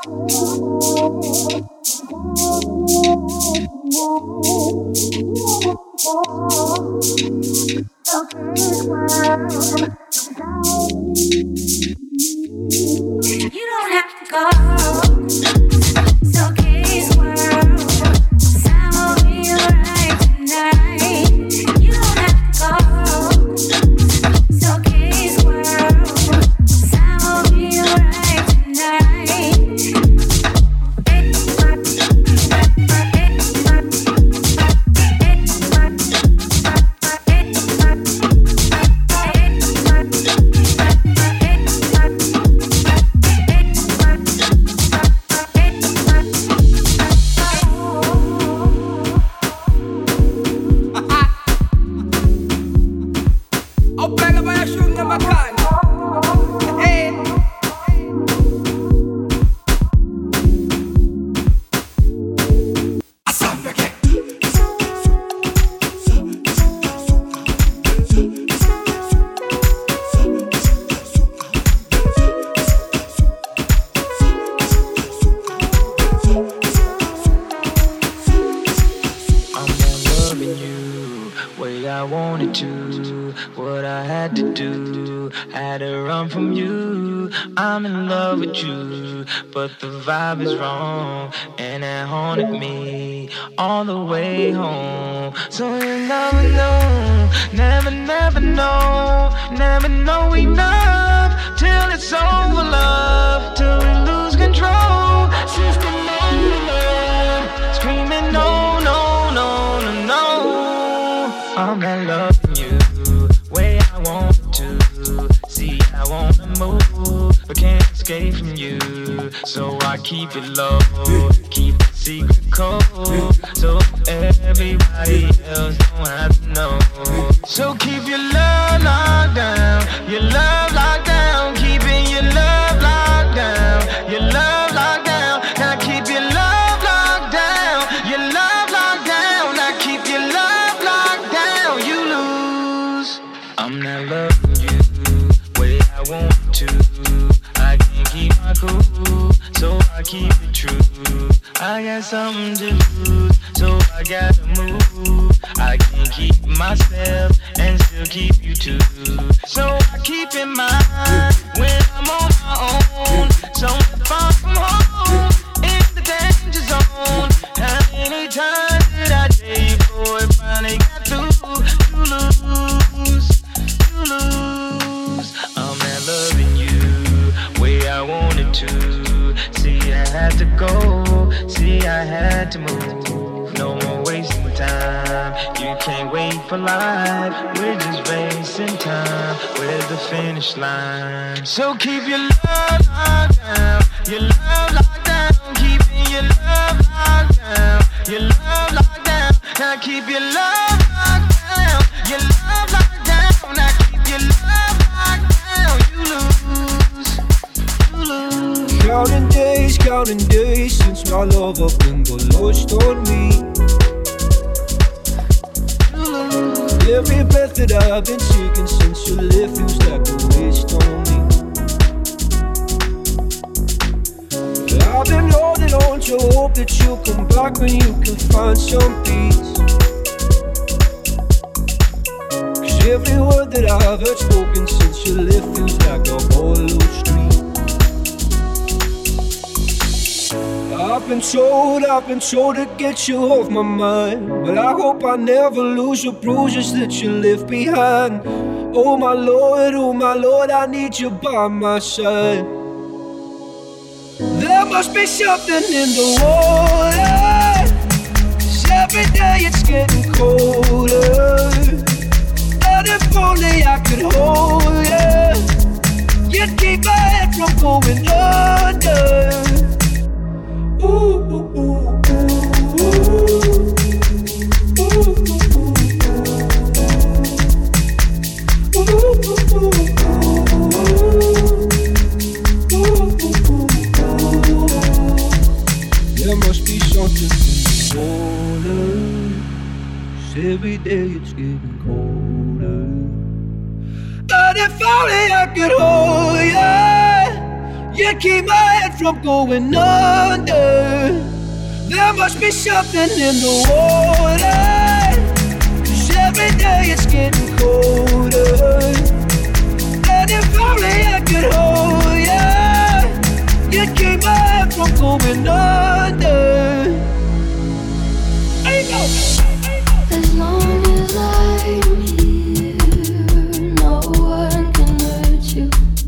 But the vibe is wrong, and it haunted me all the way home. So you never know, never know enough till it's over, love, till we lose control. System on the love, screaming no, no, no, no, no. I'm not loving you way I want to. See, I wanna move, but can't escape from you. So I keep it low, keep the secret cold, so everybody else don't have to know. So keep your love locked down, your love locked down, keeping your love locked down, your love locked down. Now keep your love locked down, your love locked down. Now keep your love locked down, you lose. I'm not loving you way I want to. I can't keep my cool, so I keep it true. I got something to lose, so I gotta move. I can't keep myself and still keep you too. So I keep in mind when I'm on my own, somewhere far from home, in the danger zone. How many times did I tell you before it finally got through? You lose, you lose. I'm not loving you way I wanted to. See, I had to go, see, I had to move. No more wasting time, you can't wait for life. We're just wasting time, where's the finish line? So keep your love locked down, your love locked down, keeping your love locked down, your love locked down. Now keep your love locked down, your love locked down. Now keep your love locked down, you lose, you lose. Counting days since my love up and got lost on me. Every breath that I've been taking since you left feels like a waste on me. I've been holding on to hope that you'll come back when you can find some peace. 'Cause every word that I've heard spoken since you left feels like a hollow street. I've been told to get you off my mind, but I hope I never lose your bruises that you left behind. Oh my Lord, I need you by my side. There must be something in the water, 'cause every day it's getting colder. And if only I could hold you, you'd keep my head from going under. Ooh, ooh, ooh, ooh, there must be something colder, 'cause every day it's getting colder. But if only I could hold you, You keep my head from going under. There must be something in the water, 'cause every day it's getting colder. And if only I could hold you, you keep my head from going under. As long as I'm here, no one can hurt you.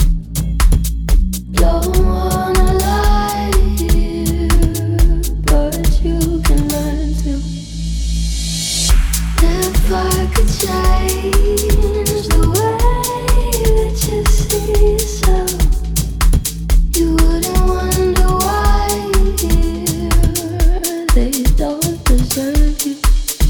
Don't wanna lie here, but you can learn to. If I could change the way that you see yourself, you wouldn't wonder why they don't deserve you.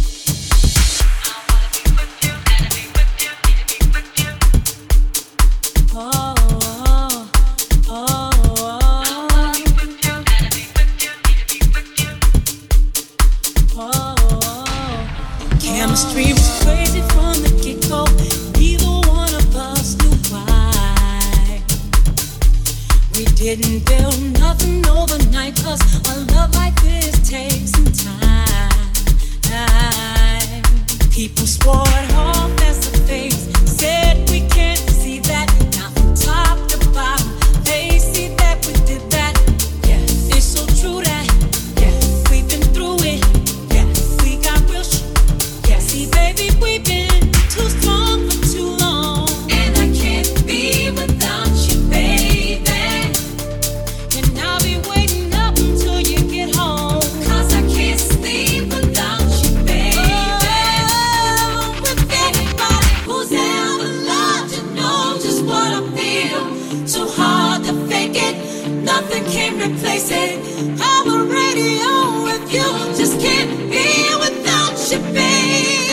Chemistry was crazy from the get-go. Neither one of us knew why. We didn't build nothing overnight, 'cause a love like this takes some time. People swore it all face to face, said we can't see that. Now from top to bottom, they see that we did that. Yeah, it's so true that, yeah, we've been through it. Yeah, we got real shit. Yeah, see, baby, we've been too strong for too long, and I can't be without you, baby. And I'll be waiting up until you get home, 'cause I can't sleep without you, baby. Oh, with anybody who's ever loved you knows just what I feel. Too hard to fake it, nothing can replace it. I'm a radio with you, just can't be without you, baby.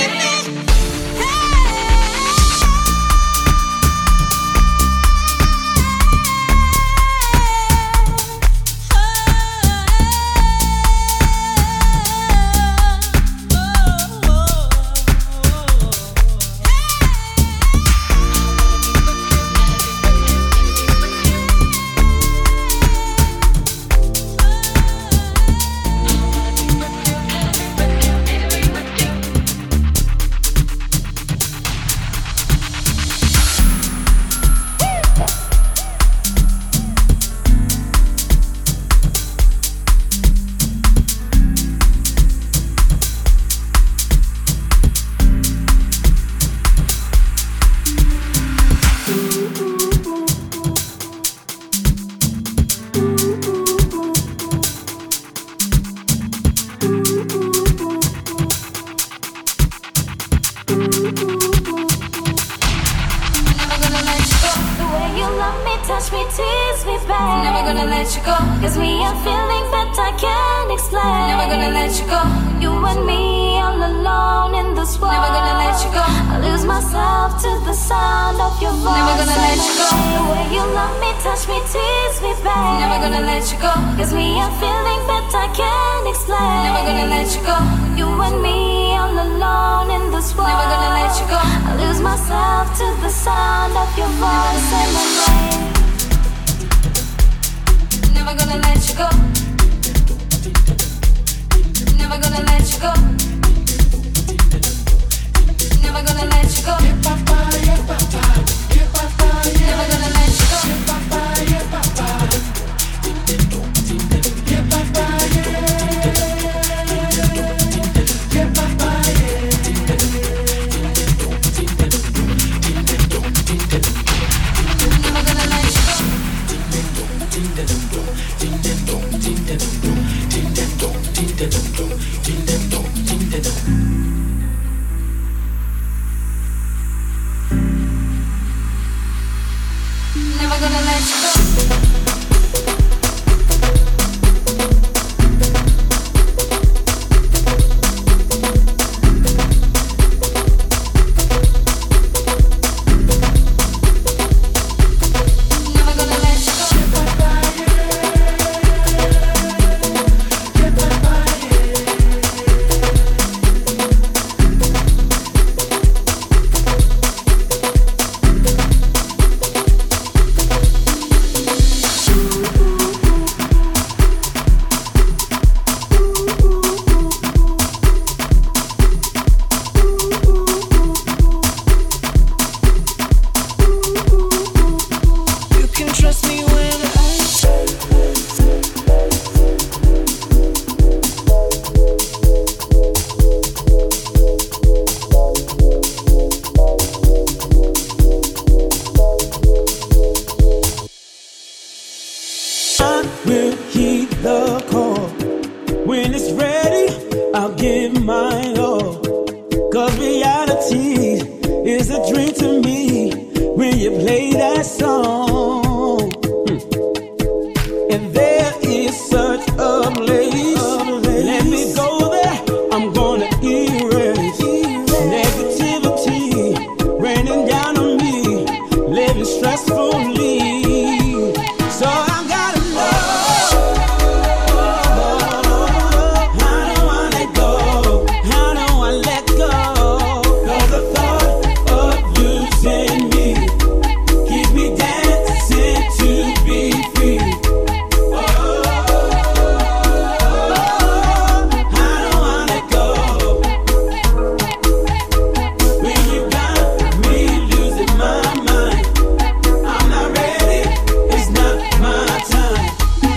Touch me, tease me back. Never gonna let you go, 'cause we have feelings that I can't explain. Never gonna let you go. You and me all alone in this world. Never gonna let you go. I lose myself to the sound of your voice. Never gonna let you go. The way you love me, touch me, tease me back. Never gonna let you go, 'cause we have feelings that I can't explain. Never gonna let you go. You and me all alone in this world. Never gonna let you go. I lose myself to the sound of your voice. Say my name. Never gonna let you go. Never gonna let you go. Never gonna let you go. Never gonna let you go. Never gonna let you go. trust me when will heed the call. When it's ready, I'll give mine all. 'Cause reality is a dream to me when you play that song. And there is such a place. Let me go there, I'm gonna erase negativity raining down on me, living stressfully. So I gotta know, how do I let go? How do I let go? 'Cause the thought of losing me keep me dancing to be free. Oh, how do I let go? When you got me losing my mind, I'm not ready, it's not my time.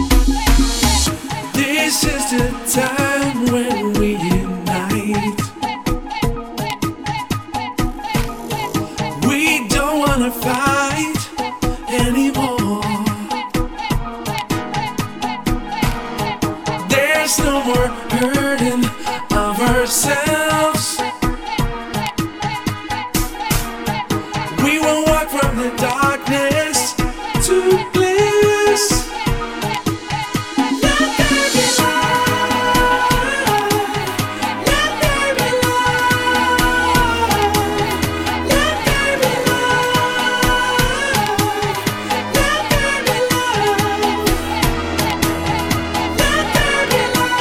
This is the time when we unite. We don't wanna fight anymore. There's no more hurting of ourselves. We will walk from the darkness to bliss. Let there be light. Let there be light. Let there be light. Let there be light. Let there be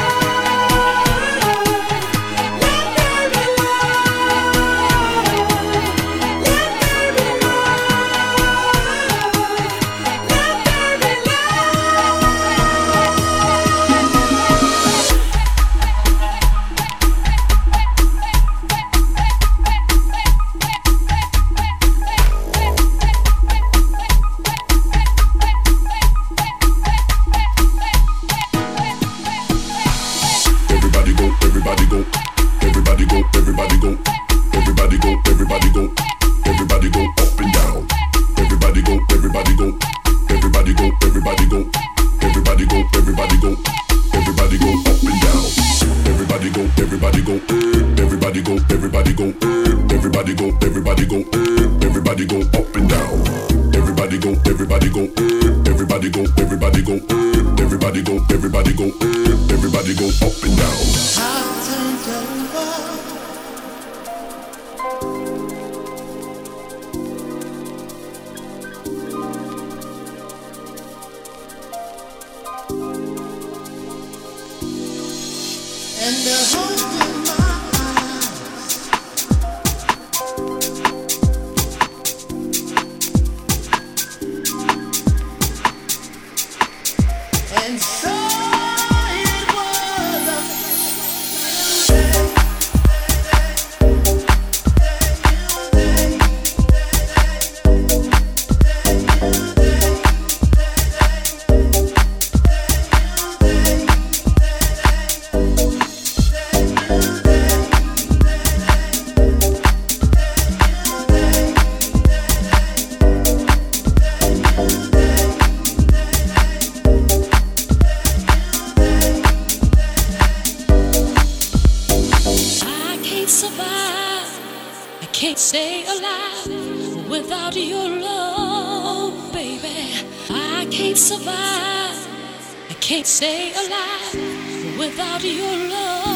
can't stay alive without your love, baby. I can't survive. I can't stay alive without your love.